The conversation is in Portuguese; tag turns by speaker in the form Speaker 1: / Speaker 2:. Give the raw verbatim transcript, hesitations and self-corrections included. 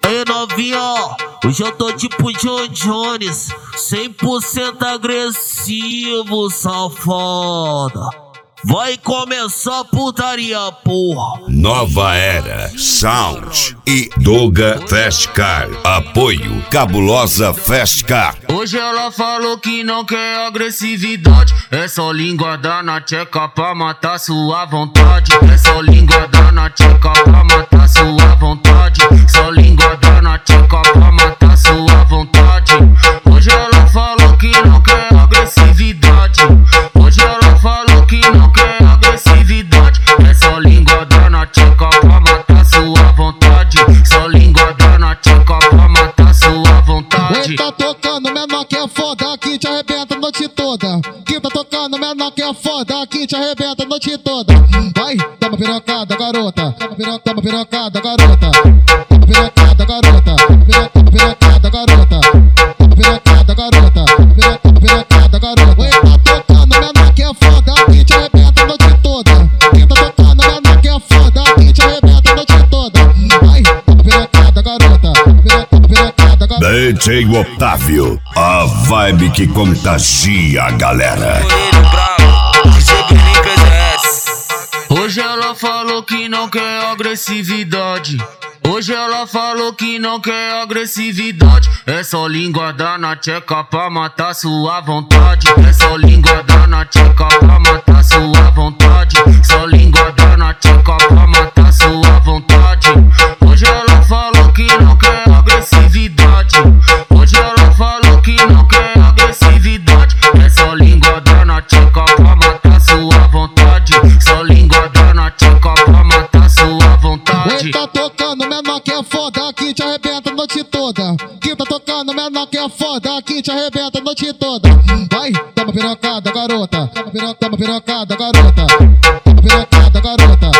Speaker 1: Aí novinha, hoje eu tô tipo John Jones, cem por cento agressivo, safada. Vai começar a putaria, porra.
Speaker 2: Nova Era Sound e Doga Fast Car. Apoio Cabulosa Fast Car.
Speaker 1: Hoje ela falou que não quer agressividade, é só língua da na tcheca pra matar sua vontade. É só língua da na tcheca pra matar sua vontade. Só língua da na tcheca pra matar sua vontade. Hoje ela falou que não quer agressividade. Hoje ela falou que não quer agressividade. É só língua da na tcheca pra matar sua vontade. Só língua da na tcheca pra matar sua vontade.
Speaker 3: Tá tocando menor que é foda, que te arrebenta a noite toda. Que tá tocando menor que é foda, que te arrebenta a noite toda. Vai, dá uma pirocada, garota. Dá uma pirocada, dá uma pirocada, garota. Dá uma pirocada, garota. Dá uma pirocada, garota. Dá uma pirocada, garota. Dá uma pirocada, garota. Oi, tá tocando menor que é foda, que te arrebenta a noite toda. Que tá tocando menor que é foda, que te arrebenta a noite toda. Vai, dá uma pirocada, garota. Dá uma pirocada, garota.
Speaker 2: D J Otávio, a vibe que contagia a galera.
Speaker 1: Hoje ela falou que não quer agressividade. Hoje ela falou que não quer agressividade. É só língua da na tcheca pra matar sua vontade. É só língua da na tcheca pra matar sua vontade. Só língua da na tcheca pra matar sua vontade. Hoje ela falou que não quer agressividade. Hoje ela falou que não quer agressividade. É só língua da na tcheca pra matar sua vontade. Só língua da na tcheca pra matar sua vontade.
Speaker 3: Oi, tá tocando menor que é foda, que te arrebenta a noite toda. Que tá tocando menor que é foda, que te arrebenta a noite toda. Vai, dá uma pirocada, garota. Dá uma pirocada, garota. Dá uma pirocada, garota.